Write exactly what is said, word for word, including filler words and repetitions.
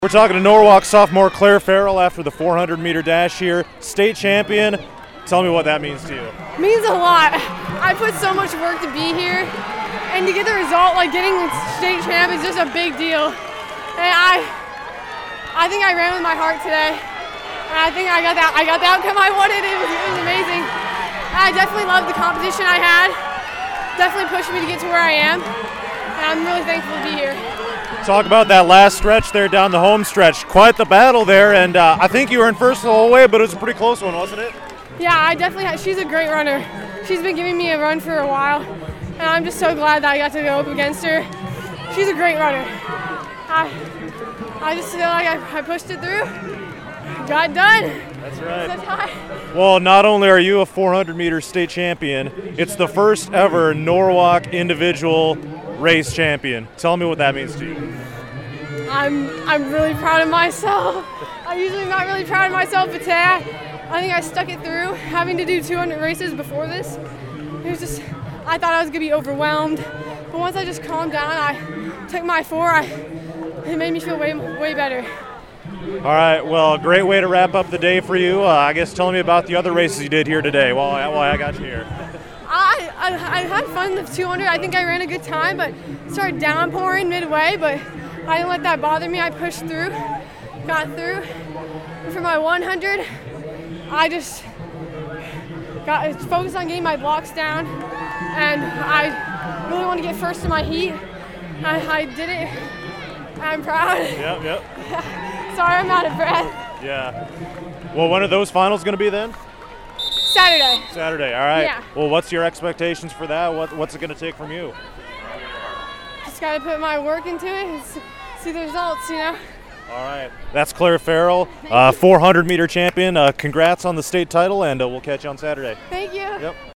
We're talking to Norwalk sophomore Claire Farrell after the four hundred meter dash here. State champion. Tell me what that means to you. It means a lot. I put so much work to be here, and to get the result, like getting state champ, is just a big deal. And I, I think I ran with my heart today, and I think I got that. I got the outcome I wanted. It was, it was amazing. I definitely loved the competition I had. Definitely pushed me to get to where I am, and I'm really thankful to be here. Talk about that last stretch there down the home stretch. Quite the battle there, and uh, I think you were in first the whole way, but it was a pretty close one, wasn't it? Yeah, I definitely had, she's a great runner. She's been giving me a run for a while, and I'm just so glad that I got to go up against her. She's a great runner. I, I just feel like I, I pushed it through, got done. That's right. That's high. Well, not only are you a four hundred meter state champion, it's the first ever Norwalk individual race champion. Tell me what that means to you. I'm I'm really proud of myself. I'm usually not really proud of myself, but today I, I think I stuck it through. Having to do two hundred races before this, it was just, I thought I was gonna be overwhelmed. But once I just calmed down, I took my four, I, it made me feel way way better. All right, well, great way to wrap up the day for you. Uh, I guess tell me about the other races you did here today while I, while I got you here. I, I, I had fun with two hundred. I think I ran a good time, but it started downpouring midway, but I didn't let that bother me. I pushed through, got through. And for my one hundred, I just got focused on getting my blocks down, and I really want to get first in my heat. I, I did it. I'm proud. Yep, yep. Sorry, I'm out of breath. Yeah. Well, when are those finals going to be then? Saturday. Saturday, all right. Yeah. Well, what's your expectations for that? What, what's it going to take from you? Just got to put my work into it and see the results, you know? All right. That's Claire Farrell, uh, four hundred meter champion. Uh, congrats on the state title, and uh, we'll catch you on Saturday. Thank you. Yep.